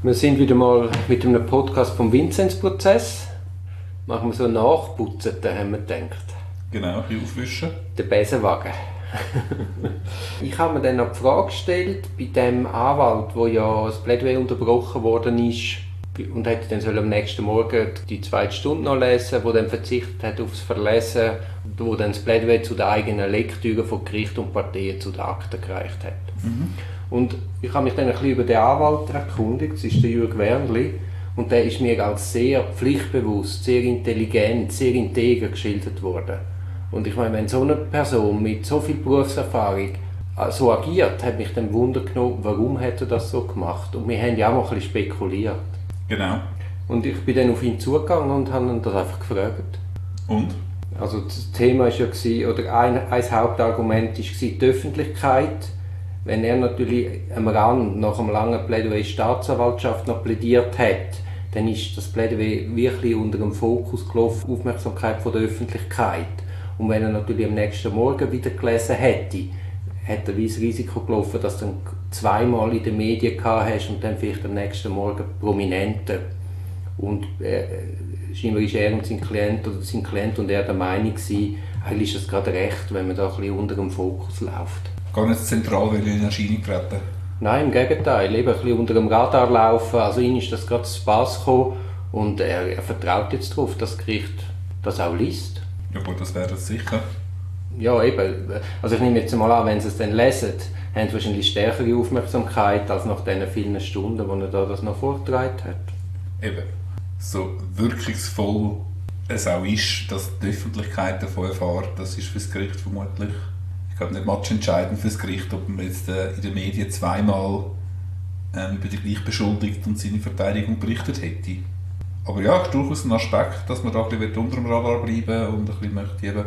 Wir sind wieder mal mit einem Podcast vom Vinzenz-Prozess. Machen wir so einen Nachputzen, haben wir gedacht. Genau, ein bisschen aufwischen. Der Besenwagen. Ich habe mir dann noch die Frage gestellt, bei dem Anwalt, wo ja das Plädoyer unterbrochen worden ist und hätte dann am nächsten Morgen die zweite Stunde noch lesen, wo dann verzichtet hat aufs Verlesen, wo dann das Plädoyer zu der eigenen Lektüre von Gericht und Parteien zu den Akten gereicht hat. Und ich habe mich dann ein bisschen über den Anwalt erkundigt, das ist der Jürg Wernli, und der ist mir als sehr pflichtbewusst, sehr intelligent, sehr integer geschildert worden. Und ich meine, wenn so eine Person mit so viel Berufserfahrung so agiert, hat mich dann Wunder genommen, warum hat er das so gemacht. Und wir haben ja auch mal ein bisschen spekuliert. Genau. Und ich bin dann auf ihn zugegangen und habe ihn das einfach gefragt. Und? Also das Thema war ja, oder ein Hauptargument war die Öffentlichkeit. Wenn er natürlich am Rand nach einem langen Plädoyer Staatsanwaltschaft noch plädiert hat, dann ist das Plädoyer wirklich unter dem Fokus gelaufen, Aufmerksamkeit von der Öffentlichkeit. Und wenn er natürlich am nächsten Morgen wieder gelesen hätte, hat er das Risiko gelaufen, dass du dann zweimal in den Medien gehabt hast und dann vielleicht am nächsten Morgen Prominente. Und scheinbar ist er und sein Klient und er der Meinung gewesen, eigentlich ist es gerade recht, wenn man da ein bisschen unter dem Fokus läuft. Gar nicht zentral in Erscheinung treten? Nein, im Gegenteil, eben ein bisschen unter dem Radar laufen. Also ihm ist das gerade zu Pass gekommen und er vertraut jetzt darauf, dass das Gericht das auch liest. Ja gut, das wäre das sicher. Ja, eben. Also ich nehme jetzt mal an, wenn sie es dann lesen, haben sie wahrscheinlich stärkere Aufmerksamkeit als nach den vielen Stunden, wo er da das noch vorgetragen hat. Eben. So wirkungsvoll es auch ist, dass die Öffentlichkeit davon erfährt, das ist für das Gericht vermutlich, ich glaube nicht matchentscheidend für das Gericht, ob man jetzt in den Medien zweimal über die Gleichbeschuldigte und seine Verteidigung berichtet hätte. Aber ja, es ist durchaus ein Aspekt, dass man da ein bisschen unter dem Radar bleiben und ein bisschen möchte eben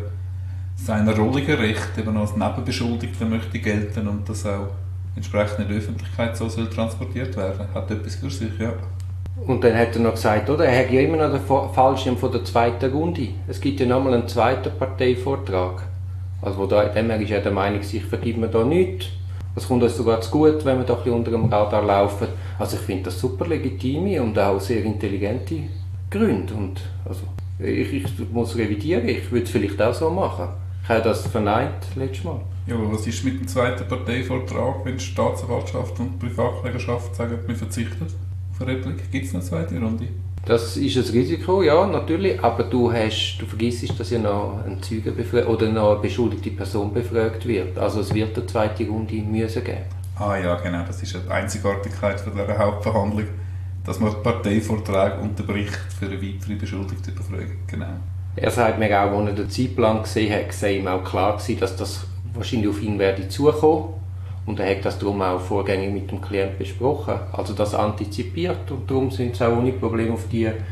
seine rollige Recht eben als Nebenbeschuldigter möchte gelten und das auch entsprechend in der Öffentlichkeit so soll transportiert werden. Hat etwas für sich, ja. Und dann hat er noch gesagt, oder? Er hat ja immer noch den Fallschirm von der zweiten Runde. Es gibt ja nochmal einen zweiten Parteivortrag. Also dem ist er der Meinung, ich vergib mir da nichts. Es kommt uns sogar zu gut, wenn wir da ein bisschen unter dem Radar laufen. Also ich finde das super legitime und auch sehr intelligente Gründe. Und also ich muss revidieren, ich würde es vielleicht auch so machen. Ich habe das verneint letztes Mal. Ja, aber was ist mit dem zweiten Parteivortrag, wenn die Staatsanwaltschaft und die Privatklägerschaft sagen, wir verzichten auf eine Replik? Gibt es eine zweite Runde? Das ist ein Risiko, ja, natürlich, aber du vergisst, dass ja noch ein Zeuge oder noch eine beschuldigte Person befragt wird. Also es wird eine zweite Runde müssen geben. Ah ja, genau, das ist die Einzigartigkeit von dieser Hauptverhandlung, dass man die Parteivorträge unterbricht für eine weitere beschuldigte Befragung. Genau. Er sagt mir auch, als er den Zeitplan gesehen hat, sei ihm auch klar gewesen, dass das wahrscheinlich auf ihn werde zukommen. Und er hat das darum auch vorgängig mit dem Klienten besprochen. Also das antizipiert und darum sind sie auch ohne Probleme auf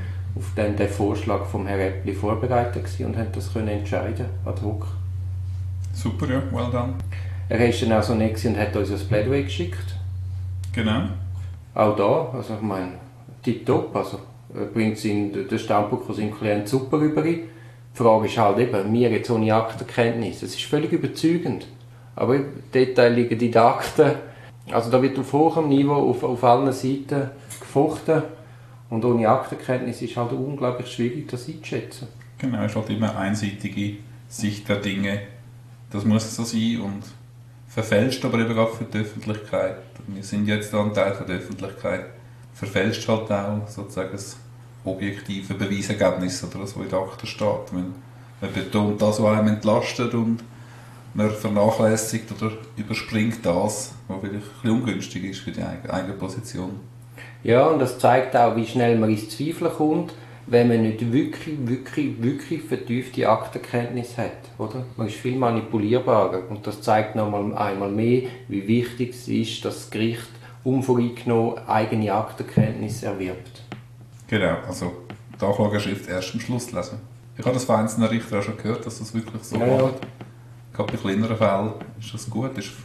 den Vorschlag vom Herrn Eppli vorbereitet gewesen und haben das können entscheiden ad hoc. Super, ja, well done. Er ist dann auch so nett und hat uns ein Plädoyer geschickt. Genau. Auch da, also ich meine, tipptopp, also bringt den Standpunkt von seinem Klienten super rüber. Die Frage ist halt eben, wir jetzt ohne Aktenkenntnis, es ist völlig überzeugend. Aber im Detail liegen die Akten, also da wird auf hohem Niveau auf allen Seiten gefochten und ohne Aktenkenntnis ist halt unglaublich schwierig, das einzuschätzen. Genau, es ist halt immer eine einseitige Sicht der Dinge, das muss so sein und verfälscht aber eben auch für die Öffentlichkeit. Wir sind jetzt da ein Teil der Öffentlichkeit, verfälscht halt auch sozusagen das objektive Beweisergebnis oder das, was in der Akte steht. Man betont das, was einem entlastet und man vernachlässigt oder überspringt das, was vielleicht ein bisschen ungünstig ist für die eigene Position. Ja, und das zeigt auch, wie schnell man ins Zweifeln kommt, wenn man nicht wirklich vertiefte Aktenkenntnis hat. Oder? Man ist viel manipulierbarer und das zeigt noch einmal mehr, wie wichtig es ist, dass das Gericht unvoreingenommen eigene Aktenkenntnis erwirbt. Genau, also die Anklageschrift erst am Schluss lesen. Ich habe das von einzelnen Richtern auch schon gehört, dass das wirklich so macht. Gerade bei kleineren Fällen ist das gut, ist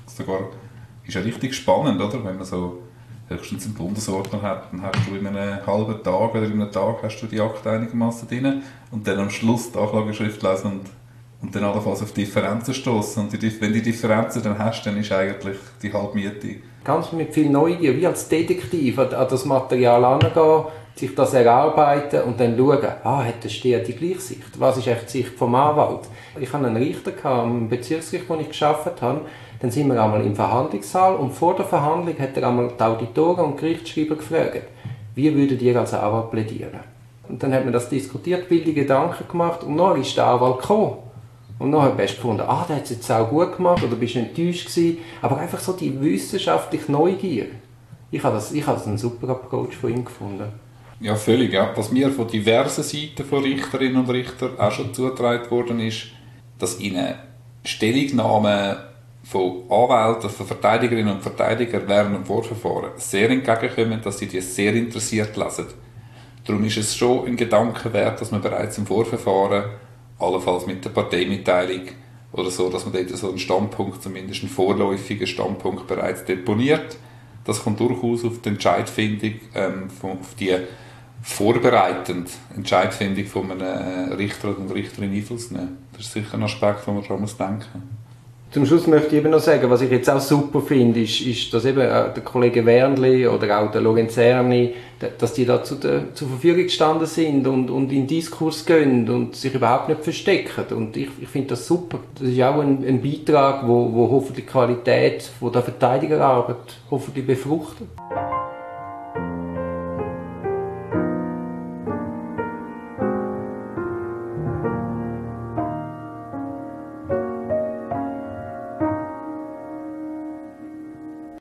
ja richtig spannend, oder? Wenn man so höchstens einen Bundesordner hat, dann hast du in einem halben Tag oder in einem Tag hast du die Akte einigermaßen drin und dann am Schluss die Anklageschrift lesen und und dann allenfalls auf Differenzen stoßen. Und wenn die Differenzen dann hast, dann ist eigentlich die Halbmiete. Ganz mit viel Neugier, wie als Detektiv an das Material herangehen, sich das erarbeiten und dann schauen, hat der Steher die gleiche Sicht? Was ist echt die Sicht vom Anwalt? Ich hatte einen Richter am Bezirksgericht, wo ich gearbeitet habe. Dann sind wir einmal im Verhandlungssaal und vor der Verhandlung hat er einmal die Auditoren und Gerichtsschreiber gefragt, wie würdet ihr als Anwalt plädieren? Und dann hat man das diskutiert, wilde Gedanken gemacht und dann ist der Anwalt gekommen. Und dann habe ich gefunden, der hat es jetzt auch gut gemacht oder bist du enttäuscht gewesen. Aber einfach so die wissenschaftliche Neugier. Ich habe das einen super Approach von ihm gefunden. Ja, völlig. Ja. Was mir von diversen Seiten von Richterinnen und Richtern auch schon zugetragen worden ist, dass ihnen Stellungnahmen von Anwälten, von Verteidigerinnen und Verteidigern während dem Vorverfahren sehr entgegenkommen, dass sie die sehr interessiert lesen. Darum ist es schon ein Gedanke wert, dass man bereits im Vorverfahren, allenfalls mit der Parteimitteilung oder so, dass man dort so einen Standpunkt, zumindest einen vorläufigen Standpunkt bereits deponiert. Das kann durchaus auf die Entscheidfindung, auf die vorbereitende Entscheidfindung von einem Richter oder einer Richterin Einfluss nehmen. Das ist sicher ein Aspekt, den man daran denken muss. Zum Schluss möchte ich eben noch sagen, was ich jetzt auch super finde, ist dass eben der Kollege Wernli oder auch der Lorenzerni, dass die da zur Verfügung gestanden sind und in den Diskurs gehen und sich überhaupt nicht verstecken. Und ich finde das super. Das ist auch ein Beitrag, wo hoffentlich die Qualität von der Verteidigerarbeit hoffentlich befruchtet.